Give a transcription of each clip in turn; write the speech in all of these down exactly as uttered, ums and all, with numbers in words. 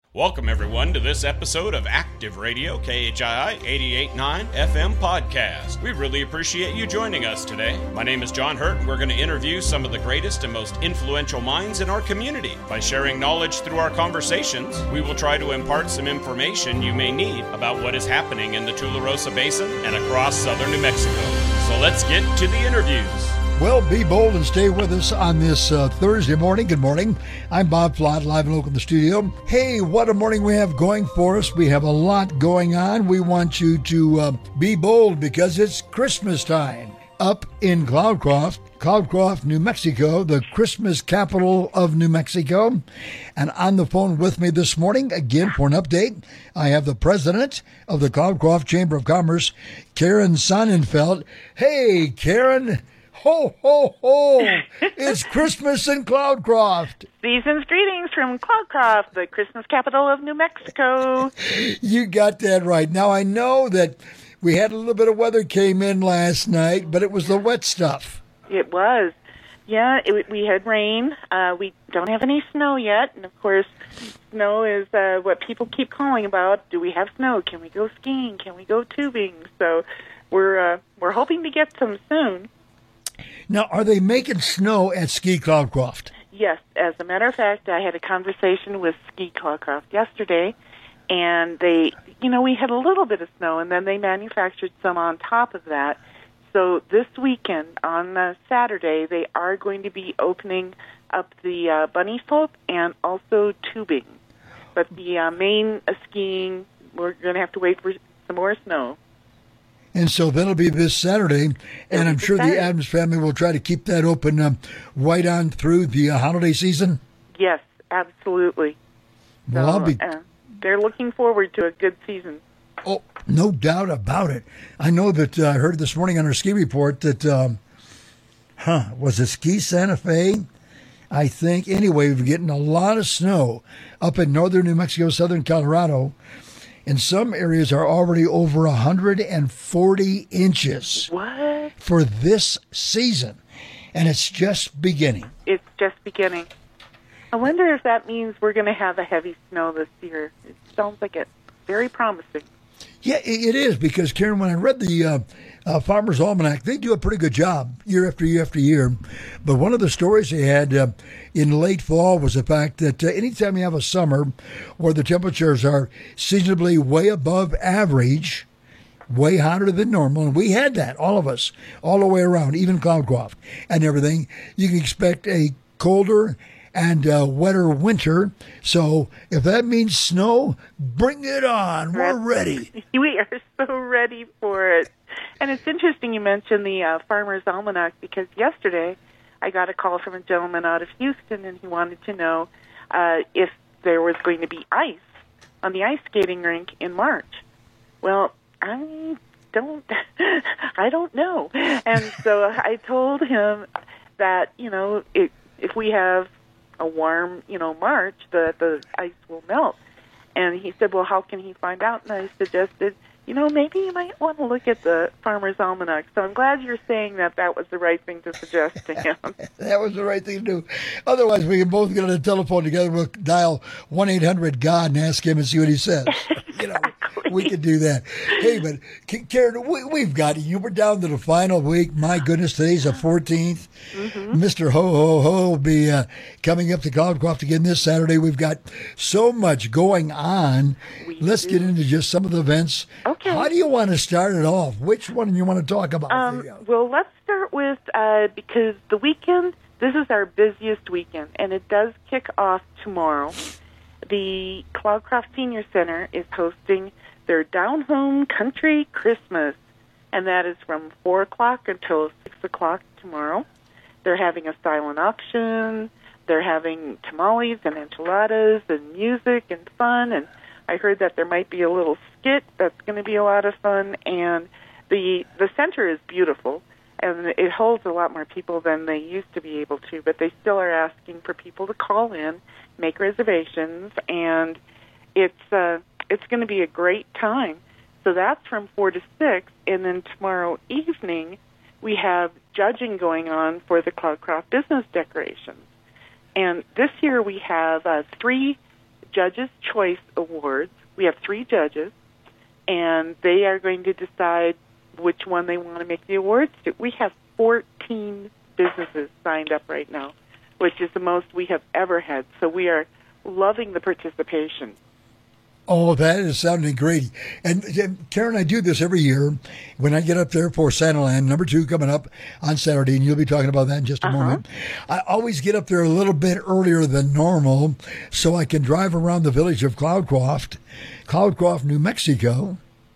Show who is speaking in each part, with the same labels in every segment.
Speaker 1: Welcome, everyone, to this episode of Active Radio, K H I I eighty-eight point nine F M podcast. We really appreciate you joining us today. My name is John Hurt, and we're going to interview some of the greatest and most influential minds in our community. By sharing knowledge through our conversations, we will try to impart some information you may need about what is happening in the Tularosa Basin and across southern New Mexico. So let's get to the interviews.
Speaker 2: Well, be bold and stay with us on this uh, Thursday morning. Good morning. I'm Bob Flott, live and local in the studio. Hey, what a morning we have going for us. We have a lot going on. We want you to uh, be bold because it's Christmas time. Up in Cloudcroft, Cloudcroft, New Mexico, the Christmas capital of New Mexico. And on the phone with me this morning, again, for an update, I have the president of the Cloudcroft Chamber of Commerce, Karen Sonnenfeld. Hey, Karen. Ho, ho, ho! It's Christmas in Cloudcroft.
Speaker 3: Season's greetings from Cloudcroft, the Christmas capital of New Mexico.
Speaker 2: You got that right. Now, I know that we had a little bit of weather came in last night, but it was the wet stuff.
Speaker 3: It was. Yeah, it, we had rain. Uh, we don't have any snow yet. And, of course, snow is uh, what people keep calling about. Do we have snow? Can we go skiing? Can we go tubing? So we're uh, we're hoping to get some soon.
Speaker 2: Now, are they making snow at Ski Cloudcroft?
Speaker 3: Yes. As a matter of fact, I had a conversation with Ski Cloudcroft yesterday, and they, you know, we had a little bit of snow, and then they manufactured some on top of that. So this weekend, on uh, Saturday, they are going to be opening up the uh, bunny slope and also tubing. But the uh, main uh, skiing, we're going to have to wait for some more snow.
Speaker 2: And so that'll be this Saturday, and I'm sure
Speaker 3: Saturday.
Speaker 2: the Adams family will try to keep that open um, right on through the uh, holiday season.
Speaker 3: Yes, absolutely.
Speaker 2: Well,
Speaker 3: so,
Speaker 2: I'll be...
Speaker 3: uh, they're looking forward to a good season.
Speaker 2: Oh, no doubt about it. I know that uh, I heard this morning on our ski report that, um, huh, was it Ski Santa Fe? I think. Anyway, we're getting a lot of snow up in northern New Mexico, southern Colorado. And some areas are already over one hundred forty inches.
Speaker 3: What?
Speaker 2: For this season. And it's just beginning.
Speaker 3: It's just beginning. I wonder if that means we're going to have a heavy snow this year. It sounds like it's very promising.
Speaker 2: Yeah, it is, because, Karen, when I read the uh, uh, Farmer's Almanac, they do a pretty good job year after year after year. But one of the stories they had uh, in late fall was the fact that uh, anytime you have a summer where the temperatures are seasonably way above average, way hotter than normal, and we had that, all of us, all the way around, even Cloudcroft and everything, you can expect a colder and uh, wetter winter. So if that means snow, bring it on. We're ready.
Speaker 3: We are so ready for it. And it's interesting you mentioned the uh, Farmer's Almanac, because yesterday I got a call from a gentleman out of Houston, and he wanted to know uh, if there was going to be ice on the ice skating rink in March. Well, I don't, I don't know. And so I told him that, you know, it, if we have a warm, you know, March, the the ice will melt. And he said, well, how can he find out? And I suggested, you know, maybe you might want to look at the Farmer's Almanac. So I'm glad you're saying that that was the right thing to suggest to him.
Speaker 2: That was the right thing to do. Otherwise, we can both get on the telephone together. We'll dial one eight hundred G O D and ask him and see what he says. You know, we could do that. Hey, but Karen, we, we've got you. We're down to the final week. My goodness, today's the fourteenth. Mm-hmm. Mister Ho Ho Ho will be uh, coming up to Cloudcroft again this Saturday. We've got so much going on. We Let's do. get into just some of the events.
Speaker 3: Okay.
Speaker 2: How do you want to start it off? Which one do you want to talk about?
Speaker 3: Um, well, let's start with, uh, because the weekend, this is our busiest weekend, and it does kick off tomorrow. The Cloudcroft Senior Center is hosting their Down Home Country Christmas, and that is from four o'clock until six o'clock tomorrow. They're having a silent auction. They're having tamales and enchiladas and music and fun, and I heard that there might be a little skit that's going to be a lot of fun, and the the center is beautiful, and it holds a lot more people than they used to be able to, but they still are asking for people to call in, make reservations, and it's uh, it's going to be a great time. So that's from four to six, and then tomorrow evening we have judging going on for the Cloudcroft business decorations. And this year we have uh, three Judges' Choice Awards. We have three judges, and they are going to decide which one they want to make the awards to. We have fourteen businesses signed up right now, which is the most we have ever had. So we are loving the participation.
Speaker 2: Oh, that is sounding great. And uh, Karen, I do this every year when I get up there for Santaland, number two coming up on Saturday, and you'll be talking about that in just a
Speaker 3: Uh-huh.
Speaker 2: moment. I always get up there a little bit earlier than normal so I can drive around the village of Cloudcroft, Cloudcroft, New Mexico,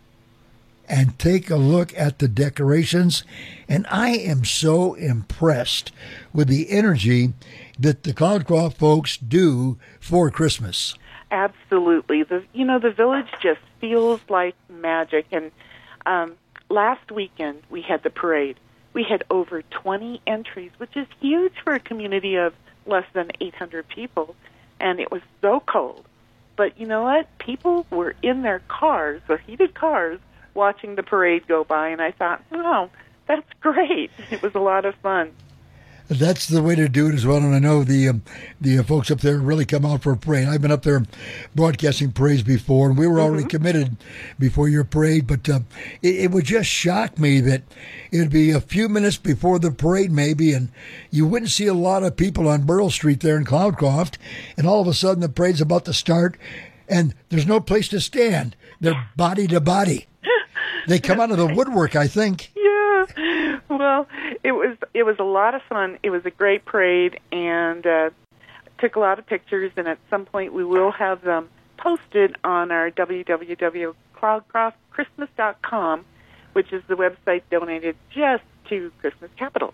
Speaker 2: and take a look at the decorations. And I am so impressed with the energy that the Cloudcroft folks do for Christmas.
Speaker 3: Absolutely. The you know, the village just feels like magic. And um, last weekend we had the parade. We had over twenty entries, which is huge for a community of less than eight hundred people. And it was so cold. But you know what? People were in their cars, their heated cars, watching the parade go by. And I thought, oh, that's great. It was a lot of fun.
Speaker 2: That's the way to do it as well, and I know the um, the uh, folks up there really come out for a parade. I've been up there broadcasting parades before, and we were already mm-hmm. committed before your parade, but uh, it, it would just shock me that it would be a few minutes before the parade maybe, and you wouldn't see a lot of people on Burl Street there in Cloudcroft, and all of a sudden the parade's about to start, and there's no place to stand. They're body to body. They come out of the woodwork, I think.
Speaker 3: Yeah. Well, it was it was a lot of fun. It was a great parade, and uh, took a lot of pictures. And at some point, we will have them posted on our w w w dot cloudcroft christmas dot com, which is the website donated just to Christmas Capital.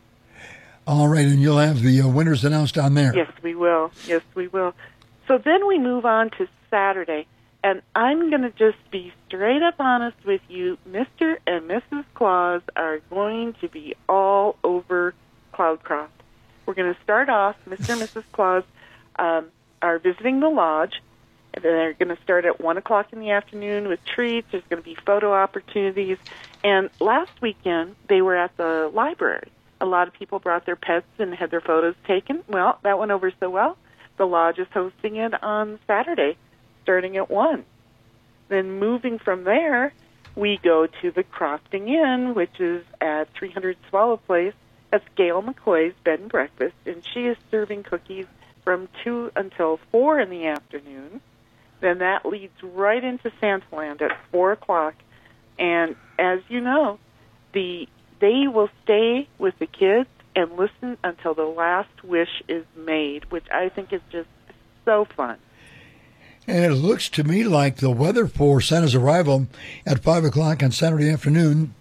Speaker 2: All right, and you'll have the uh, winners announced on there.
Speaker 3: Yes, we will. Yes, we will. So then we move on to Saturday. And I'm going to just be straight up honest with you. Mister and Missus Claus are going to be all over Cloudcroft. We're going to start off, Mister and Missus Claus um, are visiting the lodge. And they're going to start at one o'clock in the afternoon with treats. There's going to be photo opportunities. And last weekend, they were at the library. A lot of people brought their pets and had their photos taken. Well, that went over so well. The lodge is hosting it on Saturday, starting at one. Then moving from there, we go to the Crofting Inn, which is at three hundred Swallow Place. That's Gail McCoy's bed and breakfast, and she is serving cookies from two until four in the afternoon. Then that leads right into Santaland at four o'clock. And as you know, the they will stay with the kids and listen until the last wish is made, which I think is just so fun.
Speaker 2: And it looks to me like the weather for Santa's arrival at five o'clock on Saturday afternoon,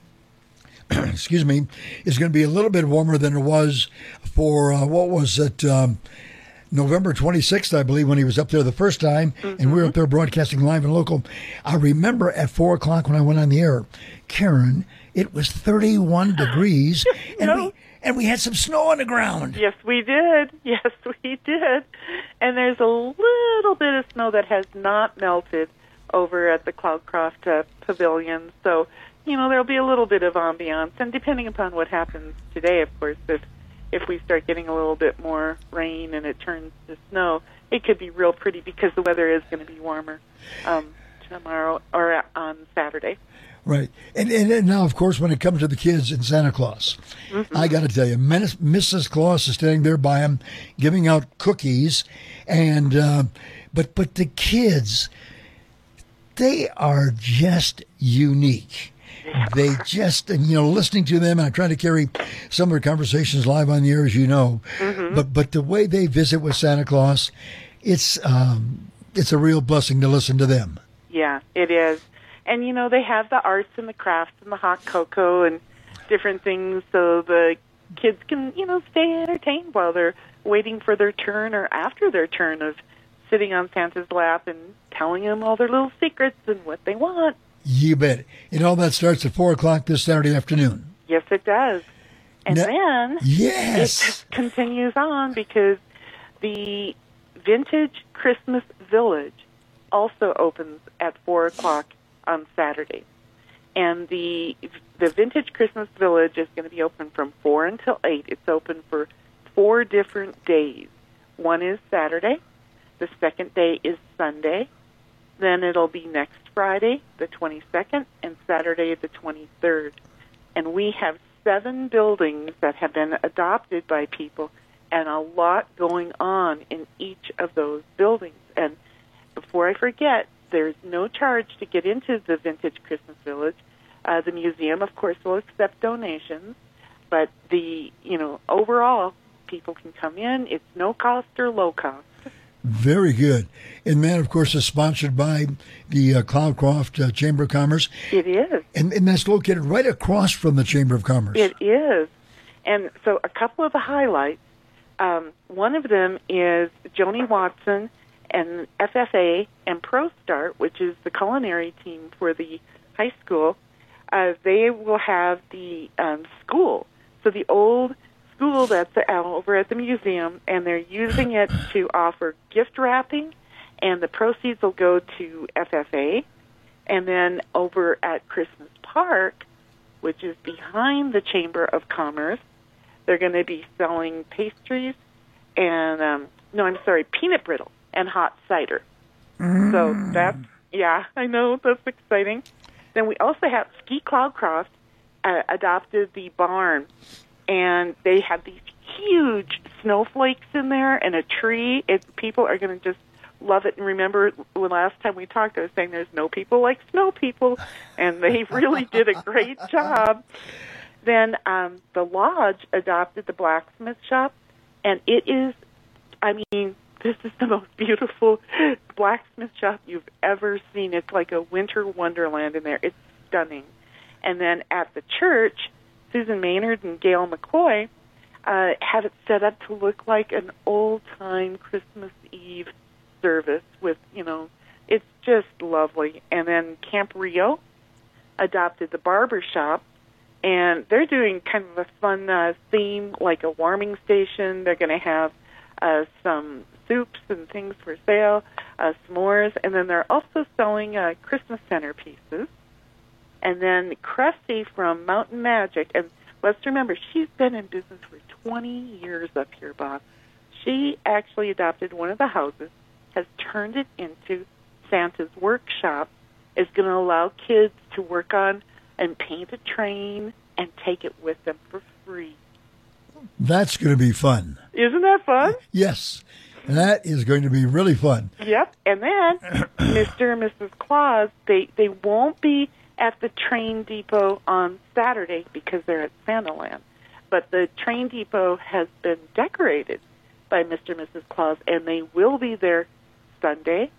Speaker 2: excuse me, is going to be a little bit warmer than it was for, uh, what was it, um, November twenty-sixth, I believe, when he was up there the first time, mm-hmm. and we were up there broadcasting live and local. I remember at four o'clock when I went on the air, Karen, it was thirty-one degrees, and
Speaker 3: no.
Speaker 2: we... And we had some snow on the ground.
Speaker 3: Yes, we did. Yes, we did. And there's a little bit of snow that has not melted over at the Cloudcroft uh, Pavilion. So, you know, there'll be a little bit of ambiance. And depending upon what happens today, of course, if, if we start getting a little bit more rain and it turns to snow, it could be real pretty because the weather is going to be warmer um, tomorrow or on Saturday.
Speaker 2: Right. And, and and now, of course, when it comes to the kids and Santa Claus, mm-hmm. I got to tell you, Missus Claus is standing there by him, giving out cookies. And uh, but but the kids, they are just unique. They just, and, you know, listening to them, and I try to carry some of their conversations live on the air, as you know. Mm-hmm. But but the way they visit with Santa Claus, it's um, it's a real blessing to listen to them.
Speaker 3: Yeah, it is. And, you know, they have the arts and the crafts and the hot cocoa and different things so the kids can, you know, stay entertained while they're waiting for their turn or after their turn of sitting on Santa's lap and telling him all their little secrets and what they want.
Speaker 2: You bet. And all that starts at four o'clock this Saturday afternoon.
Speaker 3: Yes, it does. And now, then
Speaker 2: yes.
Speaker 3: it just continues on because the Vintage Christmas Village also opens at four o'clock on Saturday. And the the Vintage Christmas Village is going to be open from four until eight. It's open for four different days. One is Saturday, The second day is Sunday. Then it'll be next Friday, the twenty-second, and Saturday, the twenty-third. And we have seven buildings that have been adopted by people, and a lot going on in each of those buildings. And before I forget, there's no charge to get into the Vintage Christmas Village. Uh, the museum, of course, will accept donations, but the, you know, overall, people can come in. It's no cost or low cost.
Speaker 2: Very good. And that, of course, is sponsored by the uh, Cloudcroft uh, Chamber of Commerce.
Speaker 3: It is.
Speaker 2: And, and that's located right across from the Chamber of Commerce.
Speaker 3: It is. And so a couple of the highlights, um, one of them is Joni Watson and F F A and ProStart, which is the culinary team for the high school. Uh, they will have the um, school. So the old school that's over at the museum, and they're using it to offer gift wrapping, and the proceeds will go to F F A. And then over at Christmas Park, which is behind the Chamber of Commerce, they're going to be selling pastries and, um, no, I'm sorry, peanut brittle and hot cider. Mm. So that's, yeah, I know, that's exciting. Then we also have Ski Cloudcroft uh, adopted the barn, and they have these huge snowflakes in there and a tree. It, people are going to just love it. And remember, when last time we talked, I was saying there's no people like snow people, and they really did a great job. Then um, the Lodge adopted the blacksmith shop, and it is, I mean, this is the most beautiful blacksmith shop you've ever seen. It's like a winter wonderland in there. It's stunning. And then at the church, Susan Maynard and Gail McCoy uh, have it set up to look like an old-time Christmas Eve service with, you know, it's just lovely. And then Camp Rio adopted the barber shop, and they're doing kind of a fun uh, theme, like a warming station. They're going to have uh, some soups and things for sale, uh, s'mores, and then they're also selling uh, Christmas centerpieces. And then Cressy from Mountain Magic, and let's remember, she's been in business for twenty years up here, Bob. She actually adopted one of the houses, has turned it into Santa's workshop, is going to allow kids to work on and paint a train and take it with them for free.
Speaker 2: That's going to be fun.
Speaker 3: Isn't that fun?
Speaker 2: Yes. That is going to be really fun.
Speaker 3: Yep. And then Mister and Missus Claus, they, they won't be at the train depot on Saturday because they're at Santaland. But the train depot has been decorated by Mister and Missus Claus, and they will be there Sunday,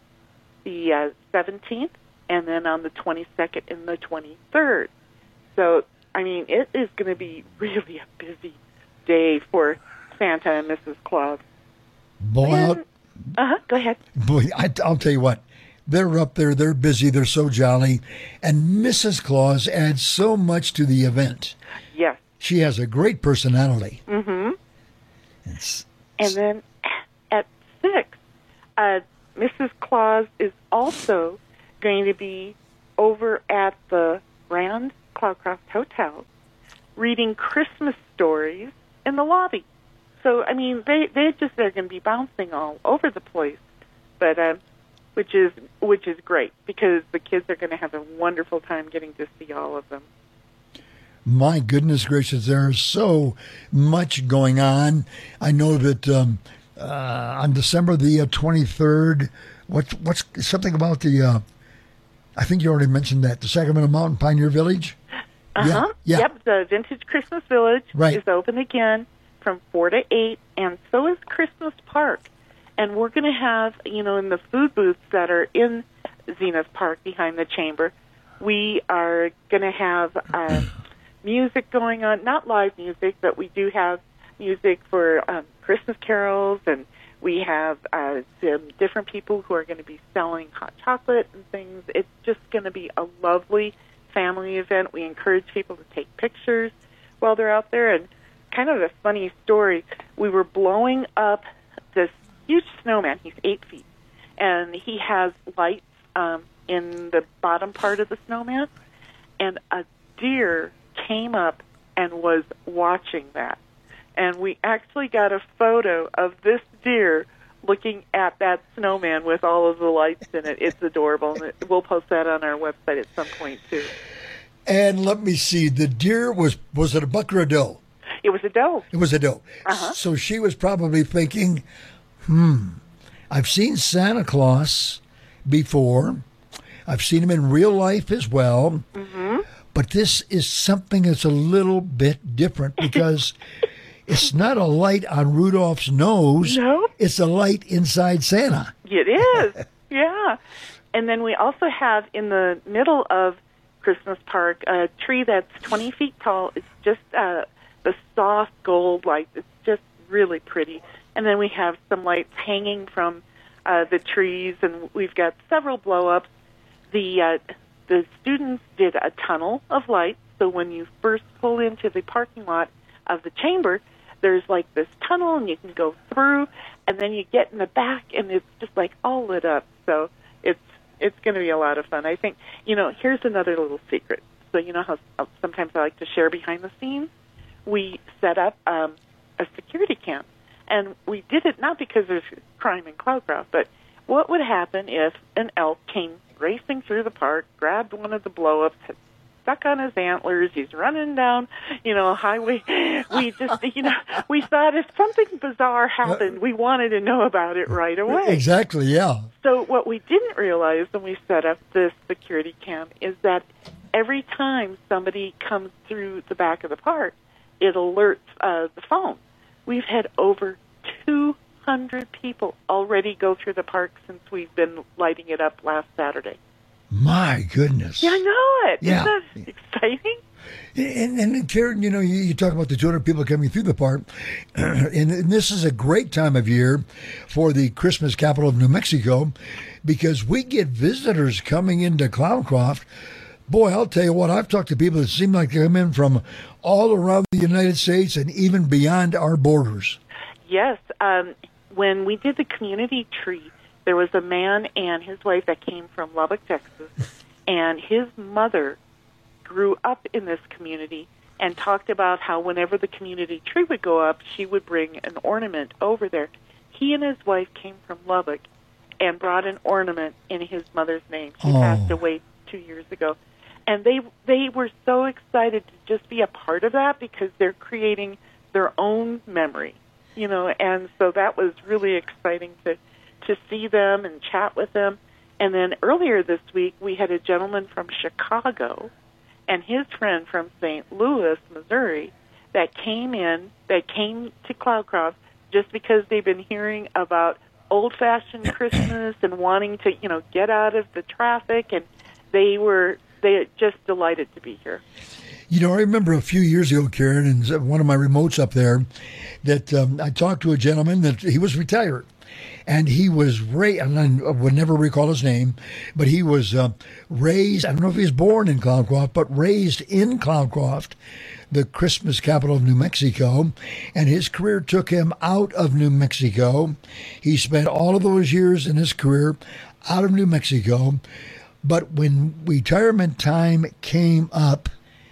Speaker 3: the uh, seventeenth, and then on the twenty-second and the twenty-third. So, I mean, it is going to be really a busy day for Santa and Missus Claus.
Speaker 2: Boy,
Speaker 3: and, uh-huh, go ahead.
Speaker 2: Boy, I, I'll tell you what. They're up there, they're busy, they're so jolly, and Missus Claus adds so much to the event.
Speaker 3: Yes.
Speaker 2: She has a great personality.
Speaker 3: Mm-hmm.
Speaker 2: It's,
Speaker 3: and then at six, uh, Missus Claus is also going to be over at the Grand Cloudcroft Hotel reading Christmas stories in the lobby. So, I mean, they, they just, they're going to be bouncing all over the place. But, uh, which is which is great because the kids are going to have a wonderful time getting to see all of them.
Speaker 2: My goodness gracious, there's so much going on. I know that um, uh, on December the uh, twenty-third, what's what's something about the? Uh, I think you already mentioned that the Sacramento Mountain Pioneer Village.
Speaker 3: Uh huh.
Speaker 2: Yeah, yeah.
Speaker 3: Yep. The Vintage Christmas Village
Speaker 2: right.
Speaker 3: is open again from four to eight, and so is Christmas Park. And we're going to have, you know, in the food booths that are in Zenith Park behind the chamber, we are going to have uh, music going on, not live music, but we do have music for um, Christmas carols, and we have uh, some different people who are going to be selling hot chocolate and things. It's just going to be a lovely family event. We encourage people to take pictures while they're out there. And kind of a funny story, we were blowing up this huge snowman. He's eight feet, and he has lights um, in the bottom part of the snowman, and a deer came up and was watching that. And we actually got a photo of this deer looking at that snowman with all of the lights in it. It's adorable. And it, we'll post that on our website at some point, too.
Speaker 2: And let me see, the deer was, was it a buck or a doe?
Speaker 3: It was a doe.
Speaker 2: It was a doe.
Speaker 3: Uh-huh.
Speaker 2: So she was probably thinking, hmm, I've seen Santa Claus before. I've seen him in real life as well.
Speaker 3: Mm-hmm.
Speaker 2: But this is something that's a little bit different because it's not a light on Rudolph's nose.
Speaker 3: No.
Speaker 2: It's a light inside Santa.
Speaker 3: It is, yeah. And then we also have in the middle of Christmas Park a tree that's twenty feet tall. It's just uh, the soft gold light. It's just really pretty. And then we have some lights hanging from uh, the trees, and we've got several blow-ups. The uh, the students did a tunnel of lights, so when you first pull into the parking lot of the chamber, there's like this tunnel, and you can go through, and then you get in the back, and it's just like all lit up. So it's it's going to be a lot of fun. I think, you know, here's another little secret. So you know how sometimes I like to share behind the scenes? We set up um, a security cam, and we did it not because of crime in Cloudcroft, but what would happen if an elk came racing through the park, grabbed one of the blow-ups, had stuck on his antlers, he's running down, you know, a highway. We just, you know, we thought if something bizarre happened, we wanted to know about it right away.
Speaker 2: Exactly, yeah.
Speaker 3: So what we didn't realize when we set up this security cam is that every time somebody comes through the back of the park, it alerts uh, the phone. We've had over two hundred people already go through the park since we've been lighting it up last Saturday.
Speaker 2: My goodness.
Speaker 3: Yeah, I know it.
Speaker 2: Yeah.
Speaker 3: Isn't that exciting?
Speaker 2: And, and, and Karen, you know, you, you talk about the two hundred people coming through the park, and, and this is a great time of year for the Christmas capital of New Mexico because we get visitors coming into Cloudcroft. Boy, I'll tell you what, I've talked to people that seem like they come in from all around the United States and even beyond our borders.
Speaker 3: Yes. Um, when we did the community tree, there was a man and his wife that came from Lubbock, Texas, and his mother grew up in this community and talked about how whenever the community tree would go up, she would bring an ornament over there. He and his wife came from Lubbock and brought an ornament in his mother's name. She
Speaker 2: Oh.
Speaker 3: passed away two years ago. And they they were so excited to just be a part of that because they're creating their own memory, you know, and so that was really exciting to to see them and chat with them. And then earlier this week, we had a gentleman from Chicago and his friend from Saint Louis, Missouri, that came in, that came to Cloudcroft just because they've been hearing about old-fashioned Christmas and wanting to, you know, get out of the traffic, and they were they are just delighted to be here.
Speaker 2: You know, I remember a few years ago, Karen, and one of my remotes up there, that um, I talked to a gentleman that he was retired. And he was raised, and I would never recall his name, but he was uh, raised, I don't know if he was born in Cloudcroft, but raised in Cloudcroft, the Christmas capital of New Mexico. And his career took him out of New Mexico. He spent all of those years in his career out of New Mexico. But when retirement time came up,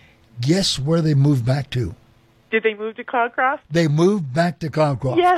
Speaker 2: guess where they moved back to?
Speaker 3: Did they move to Cloudcroft?
Speaker 2: They moved back to Cloudcroft.
Speaker 3: Yes.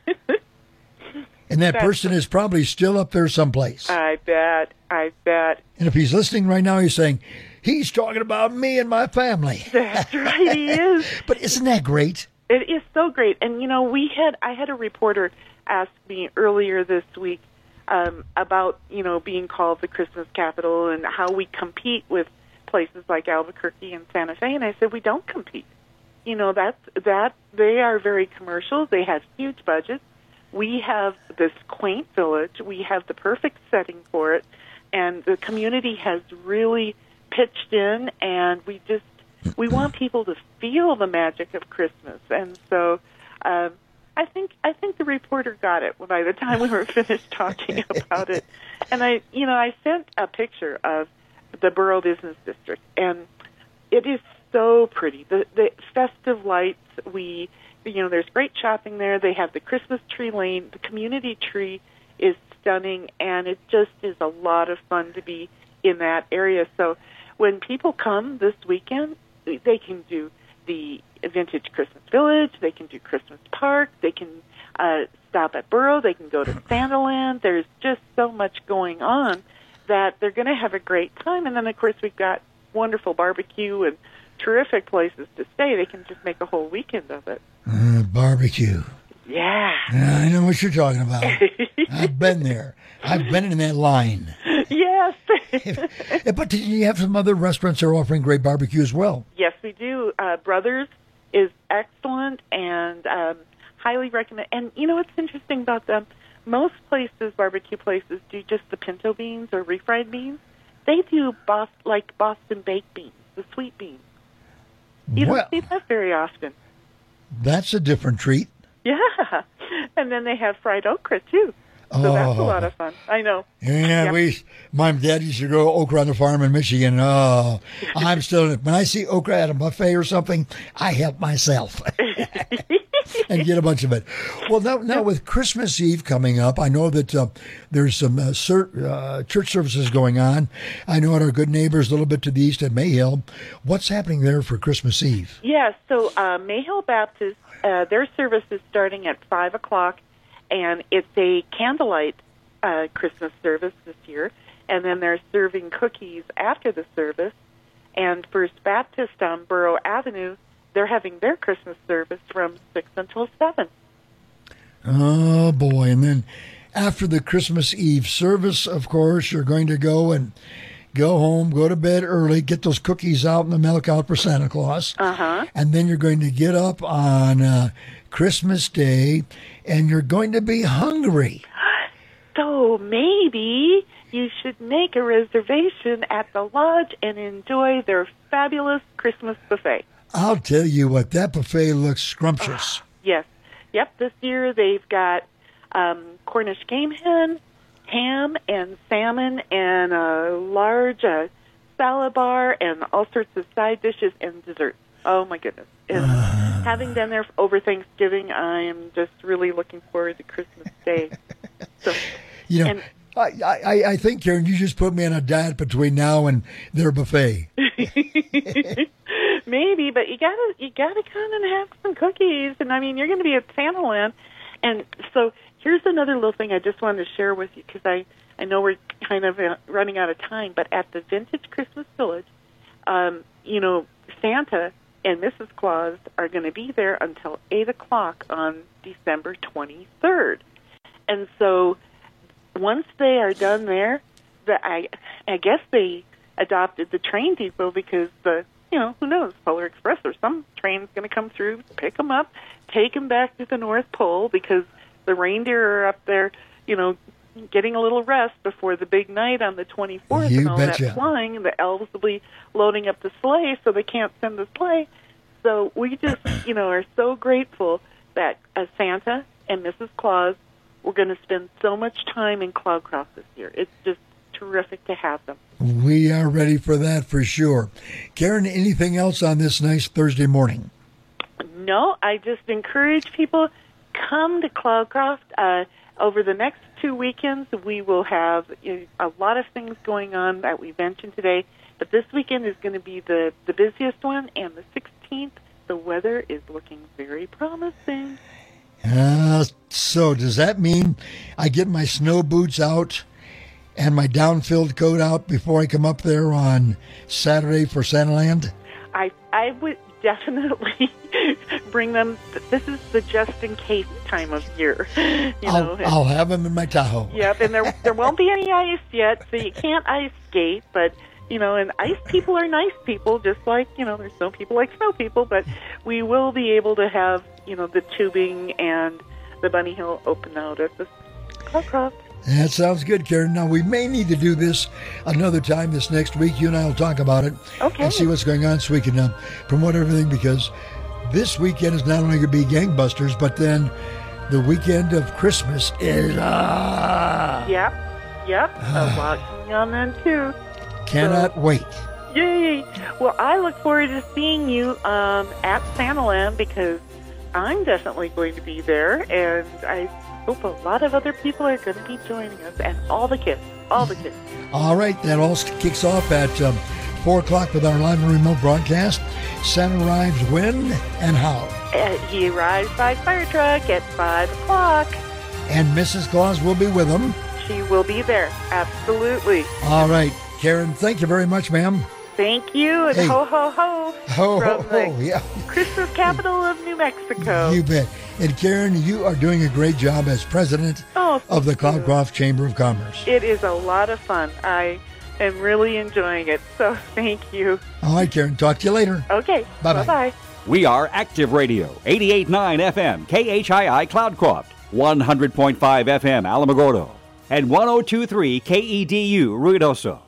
Speaker 2: And that
Speaker 3: That's
Speaker 2: person is probably still up there someplace.
Speaker 3: I bet. I bet.
Speaker 2: And if he's listening right now, he's saying, he's talking about me and my family.
Speaker 3: That's right, he is.
Speaker 2: But isn't that great?
Speaker 3: It is so great. And, you know, we had, I had a reporter ask me earlier this week um, about, you know, being called the Christmas capital and how we compete with places like Albuquerque and Santa Fe. And I said, we don't compete. You know, that's, that, they are very commercial. They have huge budgets. We have this quaint village. We have the perfect setting for it. And the community has really pitched in, and we just, we want people to feel the magic of Christmas. And so um, I think I think the reporter got it by the time we were finished talking about it. And I, you know, I sent a picture of the Borough Business District, and it is so pretty. The, the festive lights, we... You know, there's great shopping there. They have the Christmas tree lane. The community tree is stunning, and it just is a lot of fun to be in that area. So when people come this weekend, they can do the Vintage Christmas Village. They can do Christmas Park. They can uh, stop at Burro. They can go to Santaland. There's just so much going on that they're going to have a great time. And then, of course, we've got wonderful barbecue and terrific places to stay. They can just make a whole weekend of it.
Speaker 2: Uh, barbecue.
Speaker 3: Yeah.
Speaker 2: Yeah, I know what you're talking about. I've been there. I've been in that line.
Speaker 3: Yes.
Speaker 2: But you have some other restaurants that are offering great barbecue as well.
Speaker 3: Yes, we do. Uh, Brothers is excellent and um, highly recommend. And you know what's interesting about them? Most places, barbecue places, do just the pinto beans or refried beans. They do Bos- like Boston baked beans, the sweet beans. You
Speaker 2: well,
Speaker 3: don't see that very often.
Speaker 2: That's a different treat.
Speaker 3: Yeah. And then they have fried okra, too. So
Speaker 2: oh.
Speaker 3: that's a lot of fun. I know.
Speaker 2: Yeah,
Speaker 3: yep.
Speaker 2: we. My dad used to grow okra on the farm in Michigan. Oh, I'm still. When I see okra at a buffet or something, I help myself and get a bunch of it. Well, now, now with Christmas Eve coming up, I know that uh, there's some uh, cert, uh, church services going on. I know at our good neighbors a little bit to the east at Mayhill. What's happening there for Christmas Eve?
Speaker 3: Yeah, so uh, Mayhill Baptist, uh, their service is starting at five o'clock. And it's a candlelight uh, Christmas service this year. And then they're serving cookies after the service. And First Baptist on Burro Avenue, they're having their Christmas service from six until seven.
Speaker 2: Oh, boy. And then after the Christmas Eve service, of course, you're going to go and go home, go to bed early, get those cookies out and the milk out for Santa Claus.
Speaker 3: Uh-huh.
Speaker 2: And then you're going to get up on uh, Christmas Day, and you're going to be hungry.
Speaker 3: So maybe you should make a reservation at the lodge and enjoy their fabulous Christmas buffet.
Speaker 2: I'll tell you what, that buffet looks scrumptious.
Speaker 3: Uh, yes. Yep, this year they've got um, Cornish game hen, ham and salmon, and a large uh, salad bar, and all sorts of side dishes and desserts. Oh, my goodness. And uh, having been there over Thanksgiving, I am just really looking forward to Christmas Day. So,
Speaker 2: you know,
Speaker 3: and,
Speaker 2: I, I, I think, Karen, you just put me on a diet between now and their buffet.
Speaker 3: Maybe, but you gotta you gotta come and have some cookies, and I mean you're going to be at Santaland, and so here's another little thing I just wanted to share with you because I I know we're kind of uh, running out of time, but at the Vintage Christmas Village, um, you know, Santa and Missus Claus are going to be there until eight o'clock on December twenty-third, and so once they are done there, the I I guess they adopted the train depot because the you know, who knows, Polar Express or some train's going to come through, pick them up, take them back to the North Pole because the reindeer are up there, you know, getting a little rest before the big night on the twenty-fourth
Speaker 2: you
Speaker 3: and all
Speaker 2: betcha.
Speaker 3: that flying. And the elves will be loading up the sleigh so they can't send the sleigh. So we just, you know, are so grateful that as Santa and Missus Claus, we're going to spend so much time in Cloudcroft this year. It's just terrific to have them.
Speaker 2: We are ready for that for sure. Karen, anything else on this nice Thursday morning?
Speaker 3: No, I just encourage people, come to Cloudcroft. Uh, over the next two weekends, we will have you know, a lot of things going on that we mentioned today, but this weekend is going to be the, the busiest one, and the sixteenth, the weather is looking very promising.
Speaker 2: Uh, so does that mean I get my snow boots out and my down-filled coat out before I come up there on Saturday for Santaland?
Speaker 3: I I would definitely bring them. This is the just-in-case time of year. You know,
Speaker 2: I'll, I'll have them in my Tahoe.
Speaker 3: Yep, and there there won't be any ice yet, so you can't ice skate. But you know, and ice people are nice people, just like you know, there's snow people like snow people. But we will be able to have you know the tubing and the Bunny Hill open out at the Cloudcroft.
Speaker 2: That sounds good, Karen. Now, we may need to do this another time this next week. You and I will talk about it
Speaker 3: okay.
Speaker 2: and see what's going on so we can uh, promote everything, because this weekend is not only going to be gangbusters, but then the weekend of Christmas is... Uh,
Speaker 3: yep, yep. A lot going on then, too.
Speaker 2: Cannot
Speaker 3: so,
Speaker 2: wait.
Speaker 3: Yay! Well, I look forward to seeing you um, at Santaland because I'm definitely going to be there, and I... hope a lot of other people are going to be joining us, and all the kids, all the kids.
Speaker 2: All right, that all kicks off at um, four o'clock with our live and remote broadcast. Santa arrives when and how?
Speaker 3: Uh, he arrives by fire truck at five o'clock.
Speaker 2: and Missus Claus will be with them.
Speaker 3: She will be there. Absolutely.
Speaker 2: All right. Karen, thank you very much, ma'am.
Speaker 3: Thank you, and
Speaker 2: Hey.
Speaker 3: ho, ho, ho.
Speaker 2: Ho, ho,
Speaker 3: from the
Speaker 2: ho, yeah.
Speaker 3: Christmas capital of New Mexico.
Speaker 2: You bet. And Karen, you are doing a great job as president
Speaker 3: Oh,
Speaker 2: of the
Speaker 3: thank you.
Speaker 2: Cloudcroft Chamber of Commerce.
Speaker 3: It is a lot of fun. I am really enjoying it, so thank you.
Speaker 2: All right, Karen, talk to you later.
Speaker 3: Okay,
Speaker 2: Bye-bye.
Speaker 3: bye-bye.
Speaker 4: We are Active Radio, eighty-eight point nine F M, K H I I Cloudcroft, one hundred point five F M Alamogordo, and one oh two point three K E D U Ruidoso.